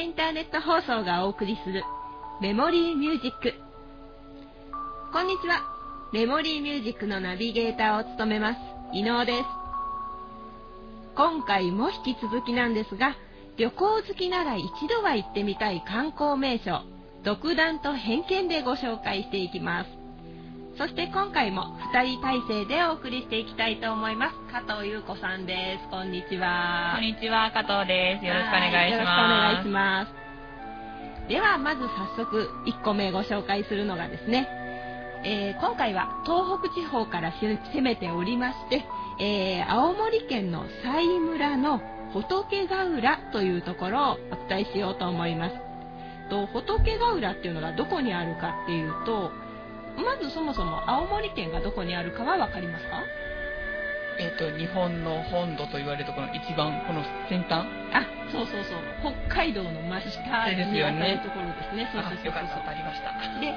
インターネット放送がお送りするメモリーミュージック。こんにちは。メモリーミュージックのナビゲーターを務めます伊能です。今回も引き続きなんですが、旅行好きなら一度は行ってみたい観光名所、独断と偏見でご紹介していきます。そして今回も2人体制でお送りしていきたいと思います。加藤優子さんです。こんにちは。 こんにちは、加藤です。よろしくお願いします。 よろしくお願いします。ではまず早速1個目ご紹介するのがですね、今回は東北地方から攻めておりまして、青森県の佐井村の仏ヶ浦というところをお伝えしようと思います。仏ヶ浦っていうのがどこにあるかっていうと、まずそもそも青森県がどこにあるかは分かりますか？ 日本の本土と言われるところの一番この先端。 そう北海道の真下にあるところですね。そうよかった、当たりました。 で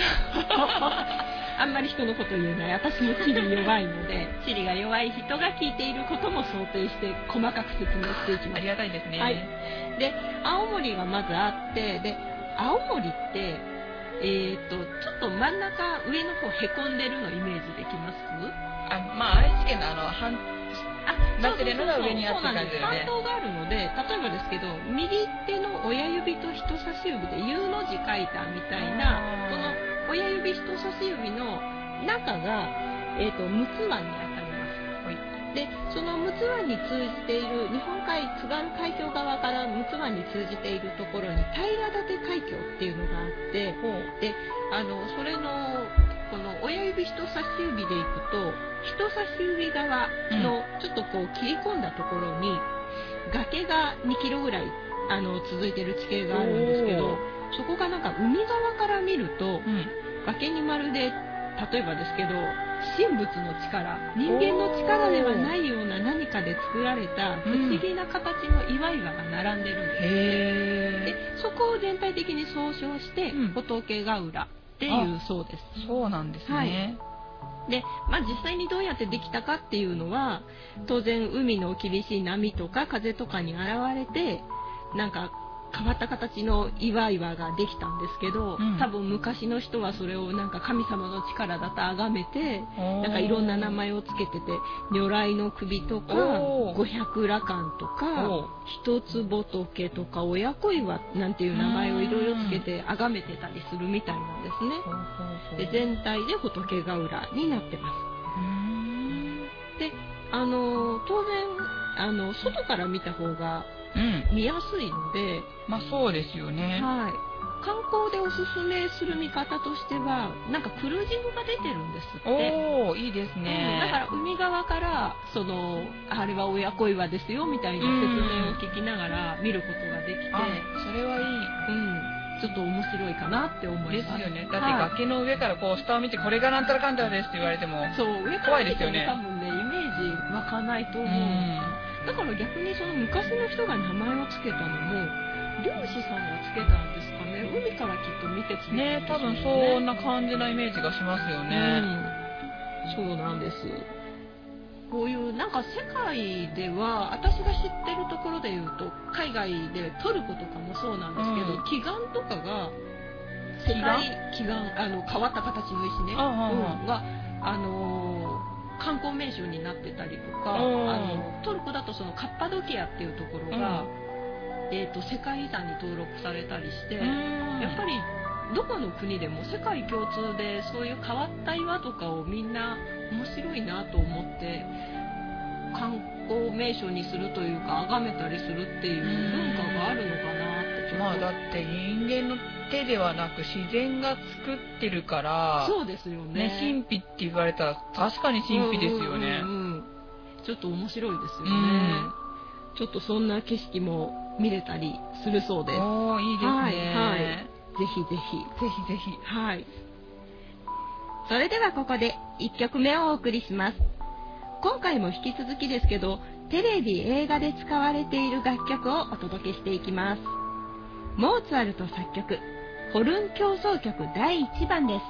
あんまり人のこと言うない。私も地理弱いので地理が弱い人が聞いていることも想定して細かく説明していきます。 ありがたいですね。 はい。で青森がまずあって、で青森ってちょっと真ん中上の方へこんでるのイメージできます？ 愛知県のバスレのが上にあって感じだよね。 半島があるので、例えばですけど、右手の親指と人差し指で U の字書いたみたいな、この親指人差し指の中が、陸奥湾に当たります。はい、でその陸奥湾に通じている日本海津軽海峡側から陸奥湾に通じているところに平舘海峡っていうのがあって、でそれのこの親指人差し指でいくと人差し指側のちょっとこう切り込んだところに崖が2キロぐらい続いてる地形があるんですけど、そこがなんか海側から見ると、崖にまるで例えばですけど神仏の力、人間の力ではないような何かで作られた不思議な形の岩々が並んでるんです。でそこを全体的に総称して仏ヶ浦っていうそうです。 そうなんですね。 で実際にどうやってできたかっていうのは、当然海の厳しい波とか風とかに現れてなんか変わった形の岩々ができたんですけど、多分昔の人はそれをなんか神様の力だと崇めて、なんかいろんな名前をつけてて、如来の首とか五百羅漢とか一つ仏とか親子岩なんていう名前をいろいろつけて崇めてたりするみたいなんですね。で全体で仏ヶ浦になってます。で当然外から見た方が見やすいので、 そうですよね。 はい。観光でおすすめする見方としては、なんかクルージングが出てるんですって。 いいですね。 だから海側からあれは親子岩ですよみたいな説明を聞きながら見ることができて、 それはいい。 ちょっと面白いかなって思います。 ですよね。だって崖の上からこう下を見てこれがなんたらかんたらですって言われても怖いですよね。 多分ねイメージ湧かないと思う。だから逆にその昔の人が名前をつけたのも漁師さんがつけたんですかね。海からきっと見てつけたんですよね。 多分そんな感じなイメージがしますよね。 そうなんです。こういうなんか世界では私が知ってるところで言うと、海外でトルコとかもそうなんですけど、奇岩とかが奇岩変わった形の石ねが観光名所になってたりとか、トルコだとそのカッパドキアっていうところが、世界遺産に登録されたりして、やっぱりどこの国でも世界共通でそういう変わった岩とかをみんな面白いなと思って観光名所にするというか崇めたりするっていう文化があるのかなってちょっと。 だって人間の手ではなく自然が作ってるから。 そうですよね。 神秘って言われたら確かに神秘ですよね。 ちょっと面白いですよね。ちょっとそんな景色も見れたりするそうです。 いいですね。 ぜひぜひ。はい。それではここで1曲目をお送りします。今回も引き続きですけど、テレビ映画で使われている楽曲をお届けしていきます。モーツァルト作曲、ホルン協奏曲第1番です。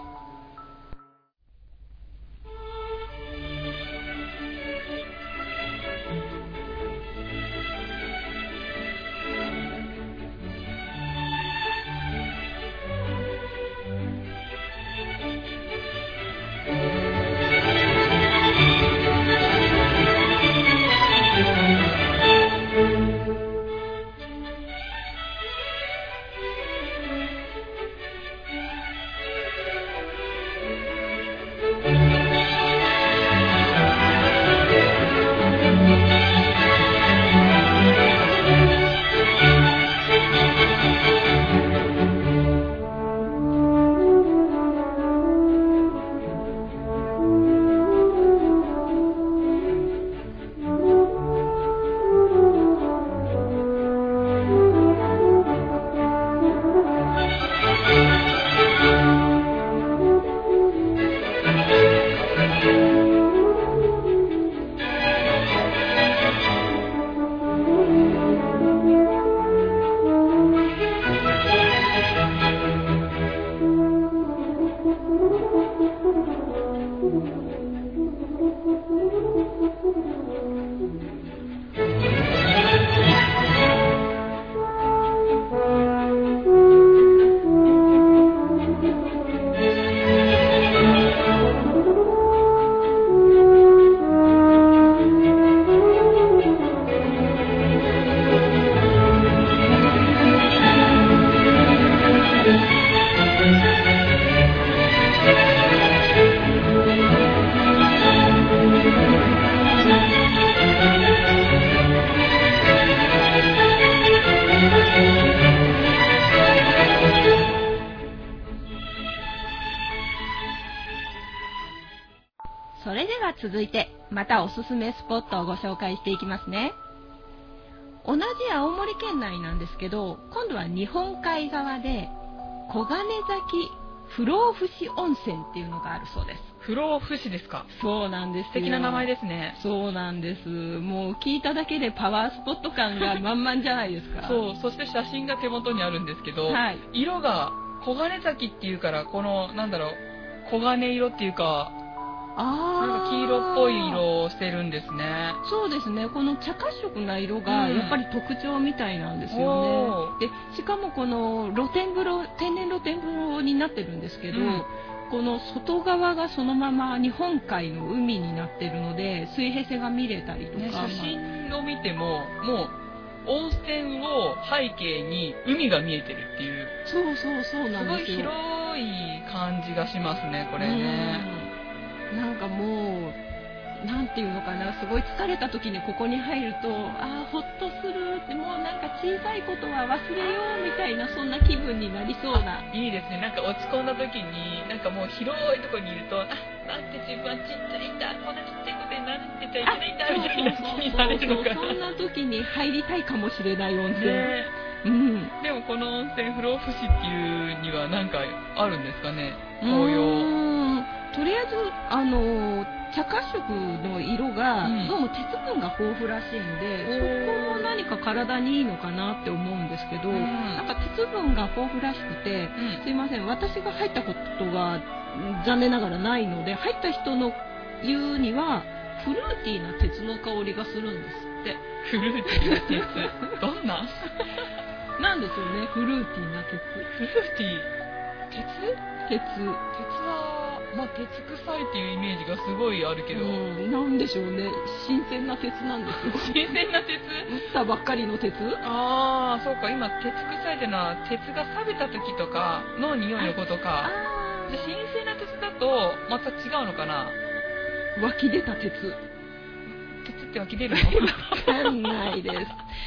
続いてまたおすすめスポットをご紹介していきますね。同じ青森県内なんですけど、今度は日本海側で小金崎不老不死温泉っていうのがあるそうです。 不老不死ですか？ そうなんですよ。 素敵な名前ですね。 そうなんです。もう聞いただけでパワースポット感が満々じゃないですか。 そう、そして写真が手元にあるんですけど、 はい、 色が黄金崎っていうから、このなんだろう、黄金色っていうか、なんか黄色っぽい色をしてるんですね。 そうですね。この茶褐色な色がやっぱり特徴みたいなんですよね。で、しかもこの露天風呂、天然露天風呂になってるんですけど、この外側がそのまま日本海の海になってるので、水平線が見れたりとか、 写真を見てももう温泉を背景に海が見えてるっていう、 そうなんですよ。 すごい広い感じがしますね、これね。 なんかもうなんていうのかな、すごい疲れた時にここに入ると、ほっとするって、もうなんか小さいことは忘れようみたいな、そんな気分になりそうな。 いいですね。なんか落ち込んだ時に、なんかもう広いところにいると、なんて自分はちっちゃいんだ、こんなちっちゃいことになってちゃいけないんだみたいな気になれるのかな。 そんな時に入りたいかもしれない温泉。 でもこの温泉不老不死っていうには何かあるんですかね、紅葉。 とりあえず茶褐色の色が、どうも鉄分が豊富らしいんで、そこも何か体にいいのかなって思うんですけど、なんか鉄分が豊富らしくて、すいません、私が入ったことが残念ながらないので、入った人の言うにはフルーティーな鉄の香りがするんですって。 フルーティーな鉄どんななんですよね、フルーティーな鉄。 フルーティー、鉄は、鉄臭いっていうイメージがすごいあるけど、 なんでしょうね、新鮮な鉄なんですよ。 新鮮な鉄、 打ったばっかりの鉄。 そうか、今鉄臭いっていうのは鉄が錆びた時とかの匂いのことか。じゃあ新鮮な鉄だとまた違うのかな。 湧き出た鉄って湧き出るの？ わかんないです。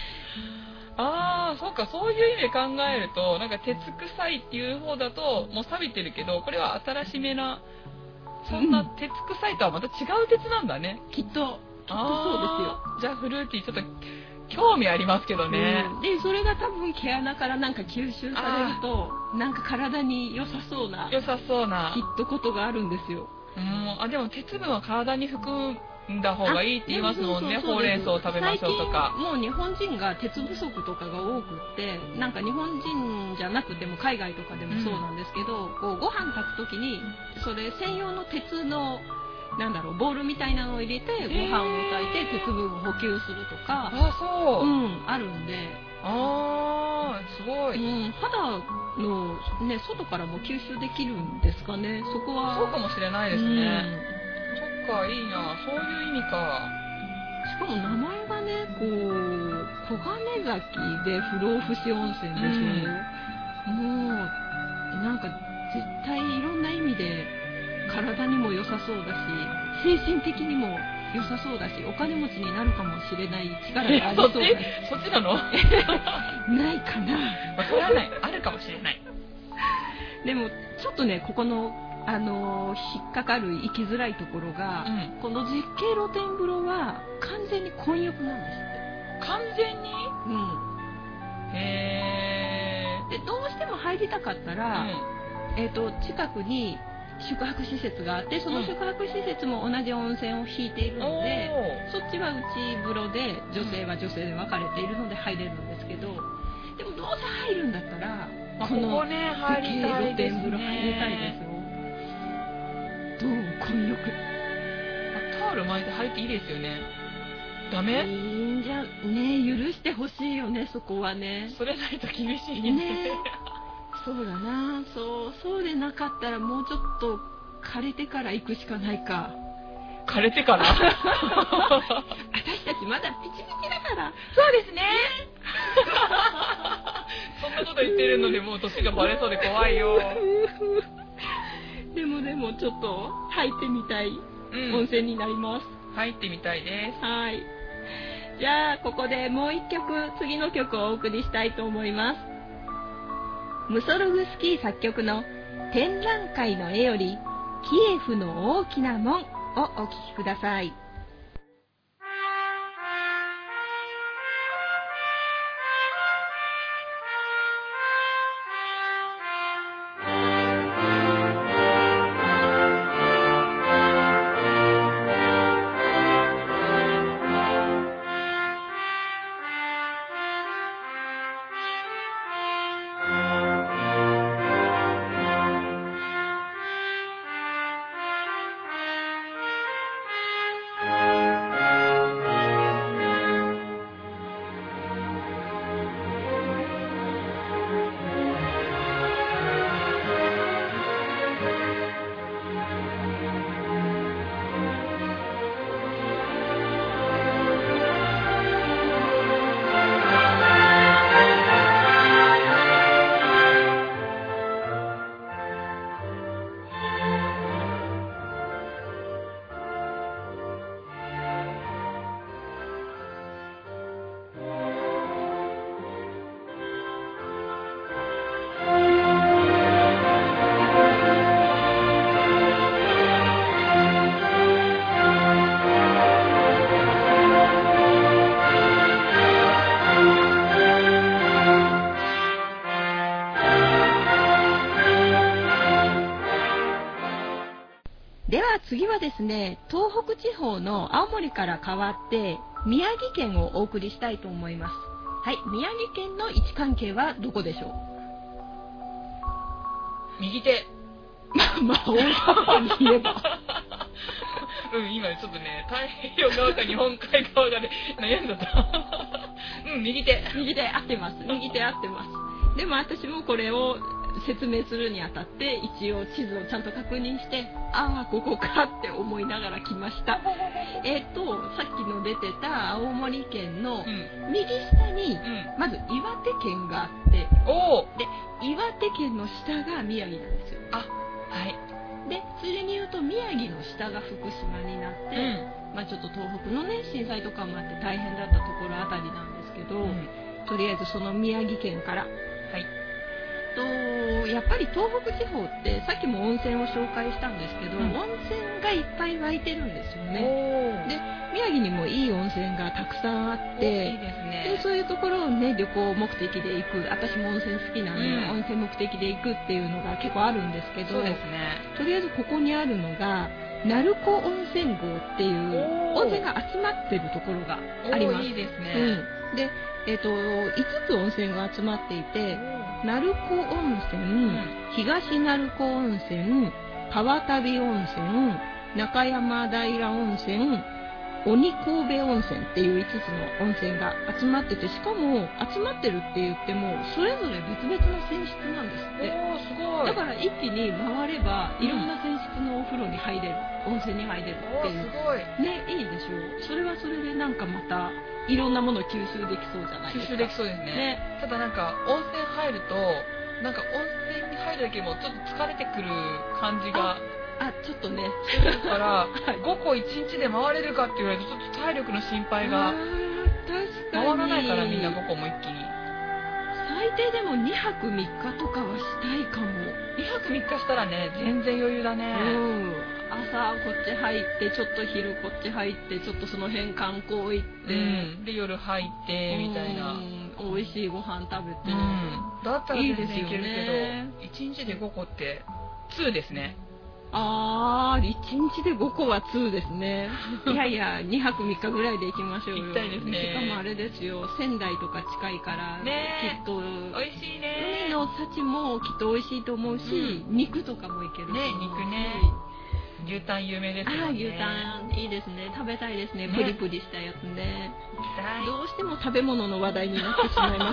そうか、そういう意味で考えると、なんか鉄臭いっていう方だともう錆びてるけど、これは新しめな、そんな鉄臭いとはまた違う鉄なんだね。 きっとそうですよ。 じゃあフルーティーちょっと興味ありますけどね。 でそれが多分毛穴からなんか吸収されると、なんか体に良さそうなきっとことがあるんですよ。 でも鉄分は体に含んだ方がいいって言いますもんね。ほうれん草を食べましょうとか。 もう日本人が鉄不足とかが多くって、なんか日本人じゃなくても海外とかでもそうなんですけど、こうご飯炊く時にそれ専用の鉄のボウルみたいなのを入れてご飯を炊いて鉄分を補給するとか、あるんで、 すごい。 肌のね、外からも吸収できるんですかね。そこはそうかもしれないですね。そっか、いいな、そういう意味か。 しかも名前がね、こう小金崎で不老不死温泉ですよね。もうなんか絶対いろんな意味で体にも良さそうだし、精神的にも良さそうだし、お金持ちになるかもしれない力がありそうだし。 そっちなの？ ないかな。 わからない。あるかもしれない。 でもちょっとね、ここの引っかかる行きづらいところが、この絶景露天風呂は完全に混浴なんですって。 完全に？ でどうしても入りたかったら、近くに宿泊施設があって、その宿泊施設も同じ温泉を引いているので、そっちは内風呂で女性は女性で分かれているので入れるんですけど、でもどうせ入るんだったら、この絶景露天風呂入りたいですよ。どう？混浴。 タオル巻いて入っていいですよね。ダメ？ いいんじゃね、許してほしいよね、そこはね。 それないと厳しいね。 そうだな、そうでなかったらもうちょっと枯れてから行くしかないか。 枯れてから？ 私たちまだピチピチだから。 そうですね。そんなこと言ってるのでもう年がバレそうで怖いよ。 でもちょっと入ってみたい温泉になります。 入ってみたいです。 はい。じゃあここでもう一曲、次の曲をお送りしたいと思います。ムソルグスキー作曲の展覧会の絵よりキエフの大きな門、 をお聞きください。では次はですね、東北地方の青森から変わって宮城県をお送りしたいと思います。はい、宮城県の位置関係はどこでしょう？右手。 まあ、大雑把に言えば。 今ちょっとね、太平洋側か日本海側がね、悩んだった。右手。 右手合ってます。右手合ってます。でも私もこれを説明するにあたって一応地図をちゃんと確認して、ああここかって思いながら来ました。さっきの出てた青森県の右下にまず岩手県があって、で岩手県の下が宮城なんですよ。 あ、はい。 でついでに言うと宮城の下が福島になって、まあちょっと東北のね震災とかもあって大変だったところあたりなんですけど、とりあえずその宮城県から。はい。やっぱり東北地方ってさっきも温泉を紹介したんですけど、温泉がいっぱい湧いてるんですよね。で宮城にもいい温泉がたくさんあって、 いいですね。 でそういうところをね旅行目的で行く、私も温泉好きなんで、温泉目的で行くっていうのが結構あるんですけど、 そうですね。 とりあえずここにあるのが鳴子温泉郷っていう温泉が集まってるところがあります。 いいですね。 で、5つ温泉が集まっていて、鳴子温泉、東鳴子温泉、川旅温泉、中山平温泉、鬼神戸温泉っていう5つの温泉が集まってて、しかも集まってるって言ってもそれぞれ別々の泉質なんですって。 すごい。 だから一気に回ればいろんな泉質のお風呂に入れる、温泉に入れるっていう。 すごい。 ね、いいでしょう。それはそれでなんかまたいろんなものを吸収できそうじゃないですか。 吸収できそうですね。ただなんか温泉入ると、なんか温泉に入るだけでもちょっと疲れてくる感じが。 ちょっとね。 だから5個1日で回れるかって言われるとちょっと体力の心配が。 確かに。 回らないからみんな5個も一気に。 最低でも2泊3日とかはしたいかも。 2泊3日したらね、全然余裕だね。 朝こっち入ってちょっと昼こっち入ってちょっとその辺観光行って、 で夜入ってみたいな、 美味しいご飯食べて、 だったら全然いけるけど、1日で5個って2ですね。 1日で5個は2ですね。いやいや2泊3日ぐらいで行きましょうよ。 行きたいですね。 しかもあれですよ、仙台とか近いからきっと美味しいね。 海の幸もきっと美味しいと思うし、肉とかもいけるしね。肉ね。牛タン有名ですよね。 牛タンいいですね。食べたいですね。プリプリしたやつね。どうしても食べ物の話題になってしまいます。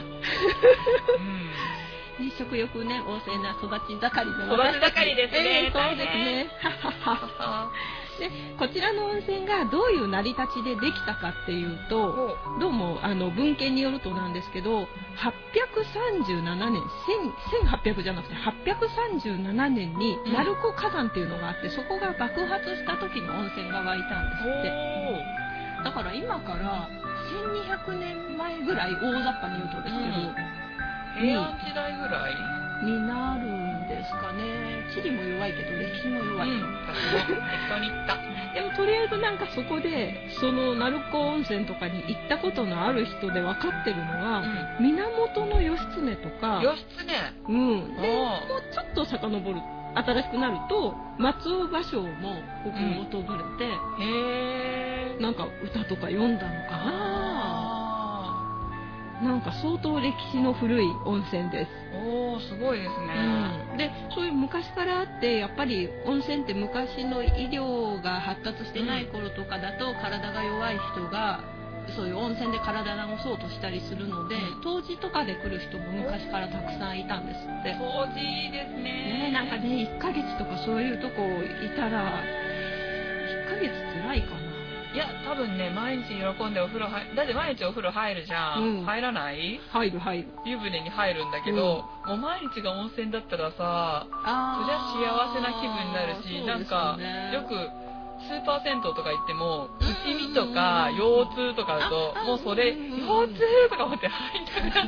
食欲ね、旺盛な育ち盛りの育ち盛りですね。 そうですね。でこちらの温泉がどういう成り立ちでできたかっていうと、どうも文献によるとなんですけど、837年、1800じゃなくて837年に鳴子火山っていうのがあって、そこが爆発した時に温泉が湧いたんですって。だから今から1200年前ぐらい、大雑把に言うとですけど、 平安時代ぐらいになるんですかね。地理も弱いけど歴史も弱い。 私も適当に言った。 でもとりあえずなんかそこでその鳴子温泉とかに行ったことのある人で分かってるのは、源義経とか、 義経、 でもうちょっと遡る、新しくなると松尾芭蕉もここを訪れて、なんか歌とか読んだのかな。なんか相当歴史の古い温泉です。 すごいですね。 でそういう昔からあって、やっぱり温泉って昔の医療が発達してない頃とかだと、体が弱い人がそういう温泉で体を治そうとしたりするので、湯治とかで来る人も昔からたくさんいたんですって。 湯治いいですね。 なんかね、1ヶ月とかそういうとこいたら1ヶ月辛いかな。 いや、多分ね、毎日喜んでお風呂だって毎日お風呂入るじゃん。入らない？ 入る。 湯船に入るんだけど、もう毎日が温泉だったらさ、そりゃ幸せな気分になるし、なんか、よく、スーパー銭湯とか行っても、内見とか腰痛とかだと、もうそれ、腰痛とか思って入んなくなった。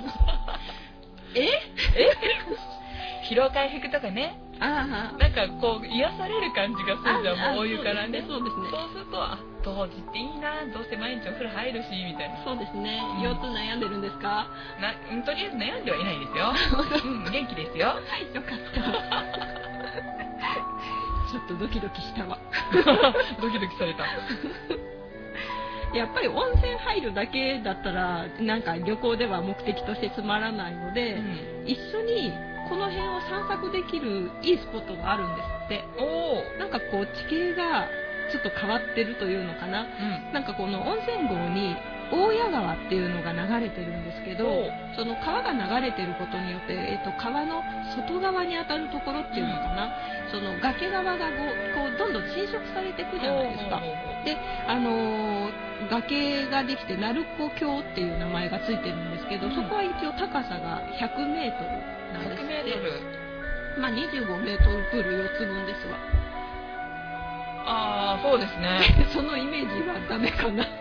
疲労回復とかね。なんかこう癒される感じがするじゃん、もうお湯からね。 そうですね。 そうすると、当時っていいな、どうせ毎日お風呂入るしみたいな。 そうですね。腰痛悩んでるんですか？ とりあえず悩んではいないですよ。元気ですよ。 よかった。ちょっとドキドキしたわ。 ドキドキされた。 やっぱり温泉入るだけだったらなんか旅行では目的としてつまらないので、一緒にこの辺を散策できるいいスポットがあるんですって。なんかこう地形がちょっと変わってるというのかな、なんかこの温泉郷に大谷川っていうのが流れてるんですけど、その川が流れてることによって、川の外側に当たるところっていうのかな、その崖側がこうどんどん侵食されていくじゃないですか。で、崖ができて鳴子峡っていう名前がついてるんですけど、そこは一応高さが100メートルなんですって。まあ25メートルプール4つ分ですわ。 そうですね。 そのイメージはダメかな。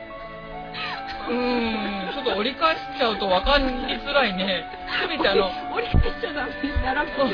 ちょっと折り返しちゃうと分かりづらいね。せめて折り返しちゃダメ。並ぶ。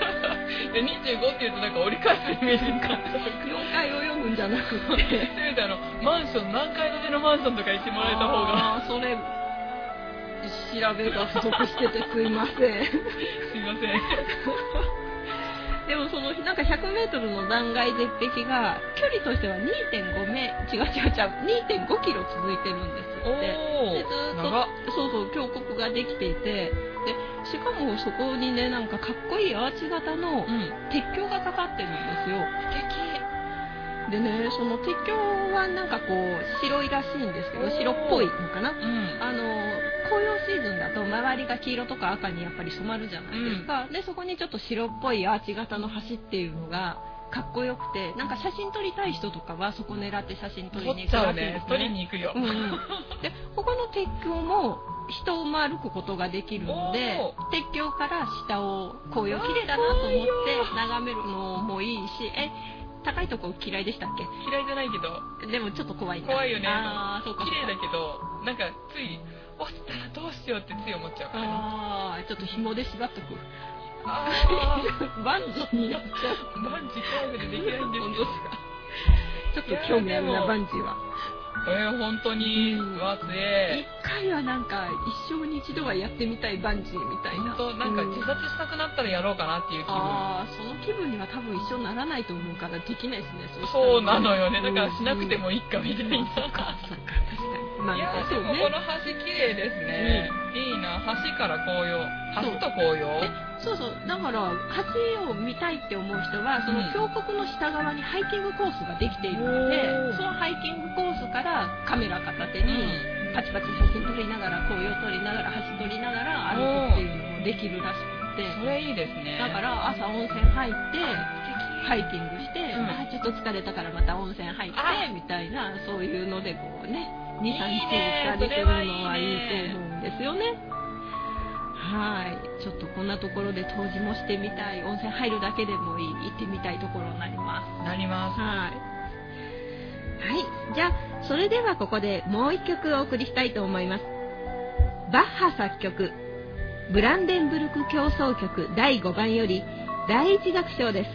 25っていうとなんか折り返すイメージに感じた。 4階を読むんじゃなくて。 せめてマンション、何階建てのマンションとか行ってもらえた方が。 それ、調べが不足しててすいません。 すいません。 でもそのなんか100メートルの断崖絶壁が距離としては2.5キロ続いてるんですって。でずっとそう峡谷ができていて、でしかもそこにね、なんかかっこいいアーチ型の鉄橋がかかってるんですよ。でね、その鉄橋はなんかこう白いらしいんですけど、白っぽいのかな。紅葉シーズンだと周りが黄色とか赤にやっぱり染まるじゃないですか。でそこにちょっと白っぽいアーチ型の橋っていうのがかっこよくて、なんか写真撮りたい人とかはそこ狙って写真撮りに行くらしいですね。 撮りに行くよ。 で他の鉄橋も人も歩くことができるので、鉄橋から下を紅葉綺麗だなと思って眺めるのもいいし、高いとこ嫌いでしたっけ？ 嫌いじゃないけど。 でもちょっと怖いな。 怖いよね。 そうか。 綺麗だけど、なんかつい落ちたらどうしようってつい思っちゃうからね。 ちょっと紐で縛っとく。バンジーになっちゃう。 バンジー怖くてできないんですけど。 ちょっと興味あるな、バンジーは。 本当に、強い。 一回はなんか一生に一度はやってみたいバンジーみたいな。 本当なんか自殺したくなったらやろうかなっていう気分。 その気分には多分一緒にならないと思うからできないですね。 そうなのよね。だからしなくてもいいかみたいな。 そうか確かに。 いやでもこの橋綺麗ですね。いいな、橋から紅葉、橋と紅葉。 そうだから橋を見たいって思う人はその峡谷の下側にハイキングコースができているので、そのハイキングコースからカメラ片手にパチパチ写真撮りながら紅葉撮りながら橋撮りながら歩くっていうのもできるらしくて、 それいいですね。 だから朝温泉入ってハイキングして、ちょっと疲れたからまた温泉入ってみたいな、そういうのでこうね 2,3 日したりするのはいいと思うんですよね。ちょっとこんなところで湯治もしてみたい、温泉入るだけでもいい、行ってみたいところになります。じゃあそれではここでもう一曲お送りしたいと思います。バッハ作曲ブランデンブルク協奏曲第5番より第一楽章です。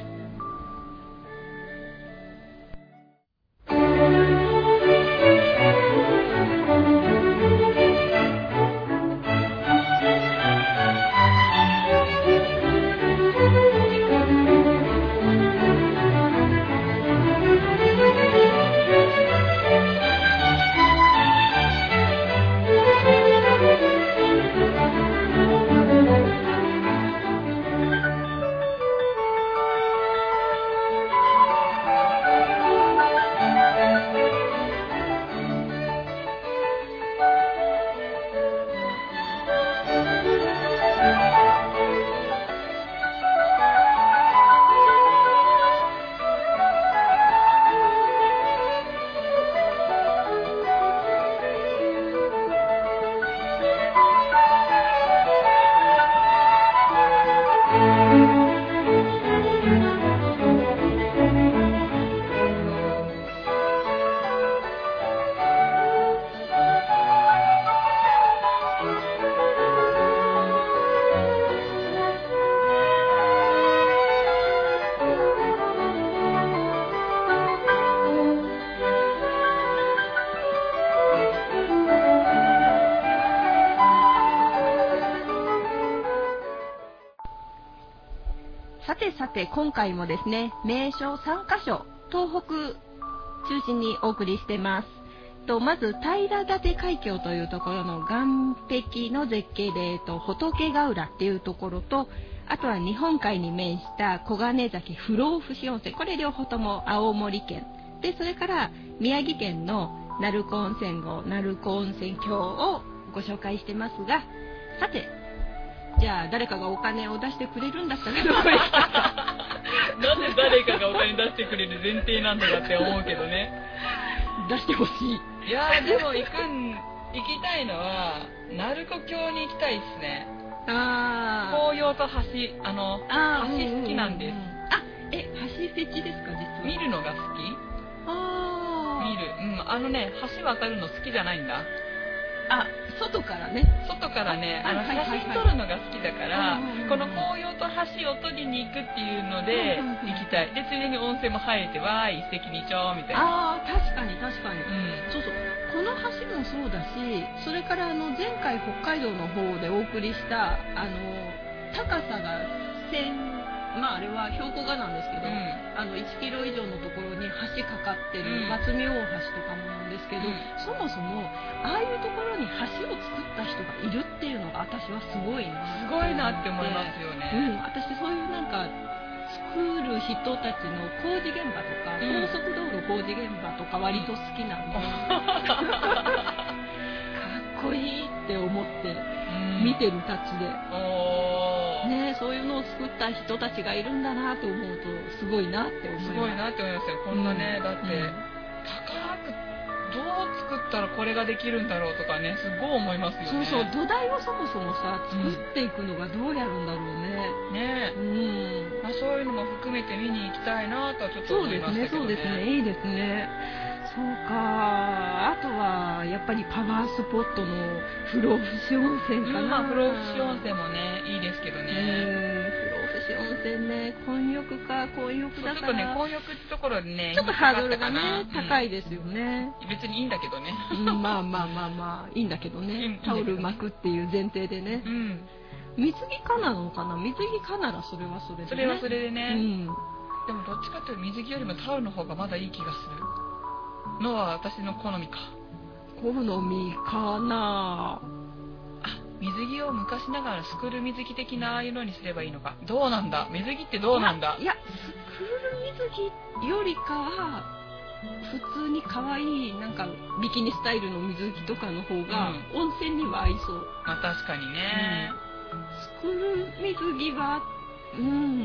さて今回もですね、名所3カ所、東北中心にお送りしてます。まず平舘海峡というところの岸壁の絶景で、仏ヶ浦っていうところと、あとは日本海に面した小金崎不老不死温泉、これ両方とも青森県で、それから宮城県の鳴子温泉郷鳴子温泉郷をご紹介してますが、さてじゃあ誰かがお金を出してくれるんだったらどこへ行くかなんで誰かがお金出してくれる前提なんだかって思うけどね。 出してほしい。 いやーでも行きたいのは鳴子峡に行きたいですね。紅葉と橋、橋好きなんです。 橋フェチですか？実は見るのが好き。見る、橋渡るの好きじゃないんだ。 外からね、 写真撮るのが好きだから、この紅葉と橋を撮りに行くっていうので行きたい。でついでに温泉も入れてわーい一石二鳥みたいな。 確かに、そうそう、この橋もそうだし、それから前回北海道の方でお送りした高さがあれは標高がなんですけど、1キロ以上のところに橋かかってる松見大橋とかもなんですけど、そもそもああいうところに橋を作った人がいるっていうのが私はすごいなって思いますよね。 私そういう作る人たちの工事現場とか、高速道路工事現場とか割と好きなんで、かっこいいって思って見てるたちで。そういうのを作った人たちがいるんだなと思うとすごいなって思います。 すごいなって思いますよ。こんなね、だって高くどう作ったらこれができるんだろうとかね、すごい思いますよね。 そう土台をそもそも作っていくのがどうやるんだろうね。 そういうのも含めて見に行きたいなとはちょっと思いましたけどね。 そうですね、いいですね。そうか、あとはやっぱりパワースポットの不老不死温泉かな。 不老不死温泉もねいいですけどね。 不老不死温泉ね、混浴だからちょっとね、混浴ってところでねちょっとハードルがね高いですよね。 別にいいんだけどね。 いいんだけどね。タオル巻くっていう前提でね。水着かなのかな。水着かならそれはそれでね。 それはそれでね。でもどっちかというと水着よりもタオルの方がまだいい気がするのは私の好みか。 好みかな。 水着を昔ながらスクール水着的なああいうのにすればいいのか。どうなんだ、水着ってどうなんだ。 いやスクール水着よりかは普通に可愛いビキニスタイルの水着とかの方が温泉には合いそう。 確かにね。 スクール水着は競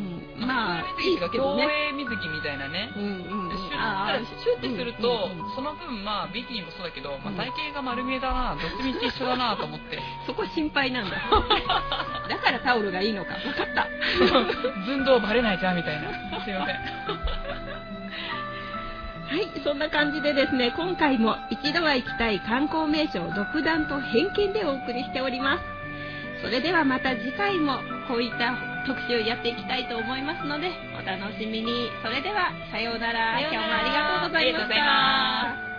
泳水着みたいなね。シュッてするとその分ビキニもそうだけど体型が丸見えだな、どっちみち一緒だなと思ってそこ心配なんだだからタオルがいいのか。分かった寸胴バレないじゃんみたいな。すいませんはい、そんな感じでですね、今回も一度は行きたい観光名所を独断と偏見でお送りしております。それではまた次回もこういった特集やっていきたいと思いますのでお楽しみに。それではさようなら。今日もありがとうございました。